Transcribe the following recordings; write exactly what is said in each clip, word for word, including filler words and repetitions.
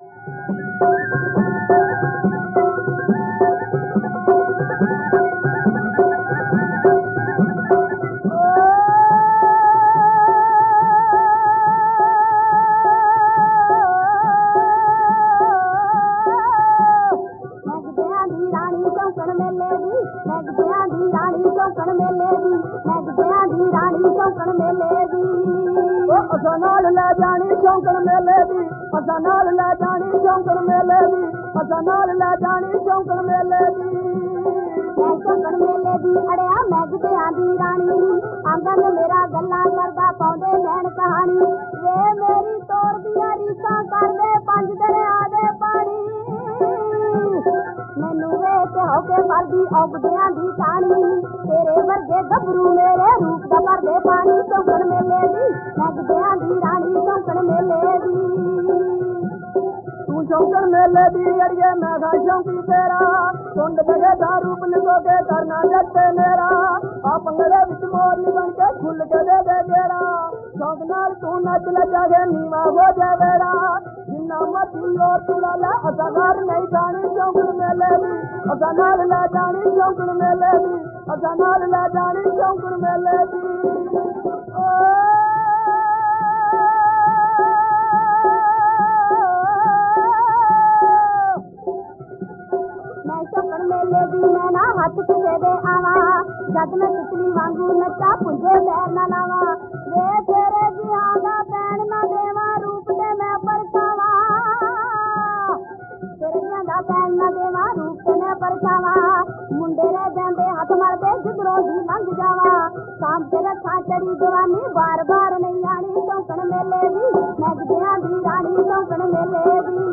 असां नाल लै जानी शौंकण मेले दी, असां नाल लै जानी शौंकण मेले दी, असां नाल लै जानी शौंकण मेले दी। मैं शौंकण मेले दी अड़िया मैं गधेआं दी रानी, आंगन मेरा गल्लां करदा पाउंदे नैन कहानी। वे मेरी तोर दियां रीसां करदे पंज दरिया दे पानी, मैनू वेख होके भरदी औगदियां दी टाणी। तेरे वर्गे गभरू मेरे रूप दा भरदे पानी। शौंकण मेले दी मैं गधेआं दी रानी, शौंकण मेले दी। तू शौंकण मेले दी अड़िए मैं खां शौंकी तेरा, कुंड जगे दा रूप लिखो के करना जगते मेरा। आ पंगड़े विच मोरनी बन के खुल के दे दे गेड़ा, शौक नाल तू नच नचा के नीवा हो जाए बेड़ा। जिन्ना मर्जी और तू ला ला असां घर नहीं जानी शौंकण मेले दी, असां नाल लै जानी शौंकण मेले दी, असां नाल लै जानी शौंकण मेले दी। शौंकण मेले दी मैं ना हथ किसे दे आवा, जद मैं तितली वांगू नचा पुंजे पैर ना लावा। वे तेरे जिहां दा पैण ना देवा रूप ते मैं परछावा, तेरे जिहां दा पैण ना देवा रूप ते मैं परछावा। मुंडे रह जांदे हथ मरदे जिधरों दी लंघ जावा, शाम ते रखा चढ़ी जवानी बार बार नहीं आनी। शौंकण मेले दी मैं गधेआं दी रानी, शौंकण मेले दी।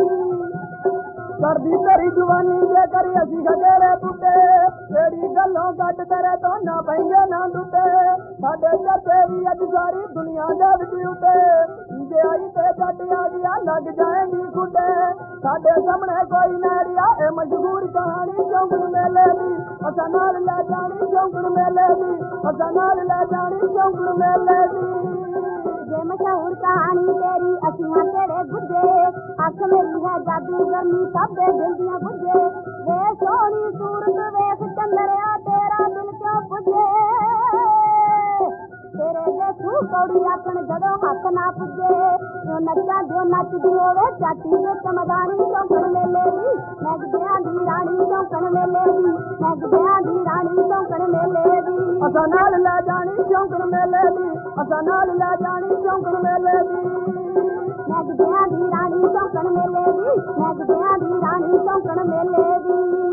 करदी तेरी जवानी जे करी असी खगेरे टुटे, तेरी गलों कट तेरे तो ना पेंगे ना टुटे। साडे चर्चे भी अज सारी दुनिया दे विच उठे, जे आई ते जट आ गया लग जाएंगी खुटे। साडे सामने कोई नैरिया ए मशहूर कहानी शौंकण मेले दी, असां नाल लै जानी शौंकण मेले दी, असां नाल लै जानी शौंकण मेले दी। जे मशहूर कहानी तेरी असी हां तेरे गुज्जे, अख मेरी है जादूगरनी सब दे दिल दियां बुझे। वे सोहनी सूरत वेख चंदरिया तेरा दिल क्यों पुजे, तेरे जे तू कौड़ी आखण जदों हथ ना पुजे। जो नचा जो नचदी होवे चाटी ते चमदानी। शौंकण मेले दी मैं गधेआं दी रानी, शौंकण मेले दी मैं गधेआं दी रानी, शौंकण मेले दी। असां नाल लै जानी शौंकण मेले दी, असां नाल लै जानी शौंकण मेले दी। मैं गधेआं दी रानी शौंकण मेले दी, मैं गधेआं दी रानी शौंकण मेले दी।